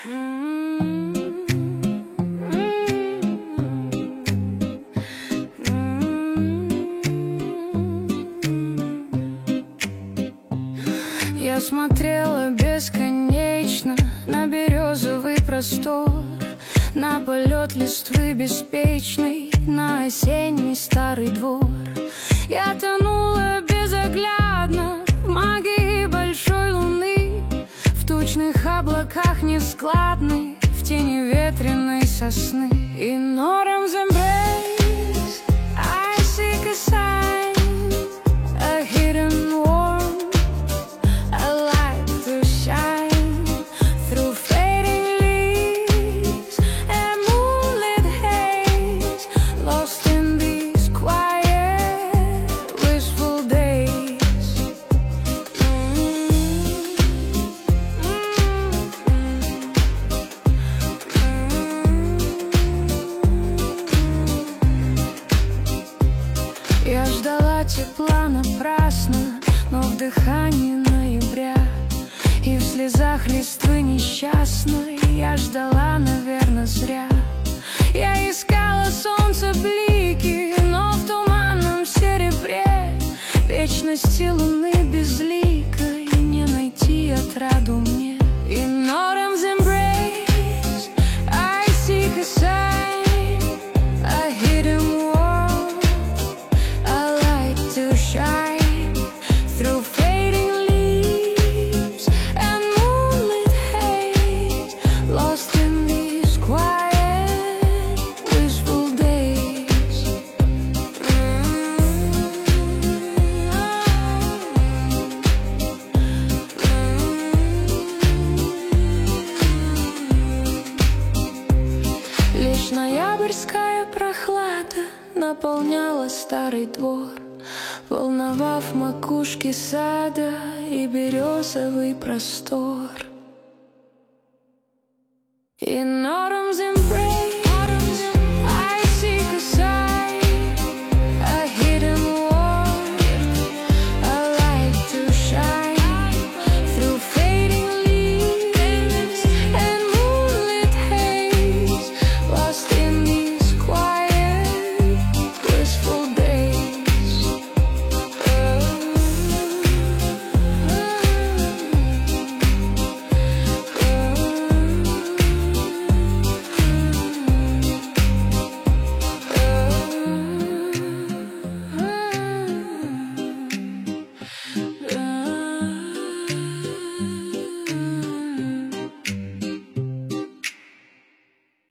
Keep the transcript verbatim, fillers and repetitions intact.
Я смотрела бесконечно на березовый простор, на полет листвы беспечный, на осенний старый двор. Я тонула безоглядно в магии большой луны, в тучных облаках нескладных, в тени ветреной сосны. Ignorance embrace, I seek a sign, a hidden warmth, a light to shine through fading leaves and moonlit haze, lost in these quiet, wistful days. Я ждала тепла напрасно, но в дыхании ноября и в слезах листвы несчастной я ждала, наверное, зря. Я искала солнце блики, но в туманном серебре вечности луны безликой не найти отраду мне. Ignorance embrace, I seek a sign, a hidden world, a light to shine through fading leaves and moonlit haze, lost in these quiet, wistful days. Лишь ноябрьская прохлада наполняла старый двор, волновав макушки сада и березовый простор. И